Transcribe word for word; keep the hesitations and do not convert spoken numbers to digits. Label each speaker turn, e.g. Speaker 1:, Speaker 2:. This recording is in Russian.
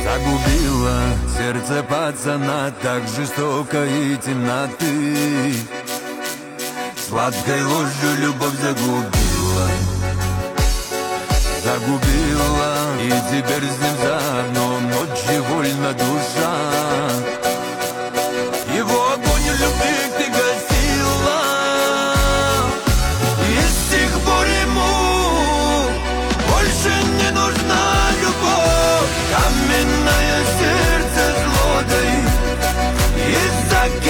Speaker 1: Загубила сердце пацана так жестоко и темноты. Сладкой ложью любовь загубила. Загубила, и теперь с ним заодно ночью вольна душа. Его огонь любви ты гасила, и с тех пор ему больше не нужна любовь. Каменное сердце зло таит, из-за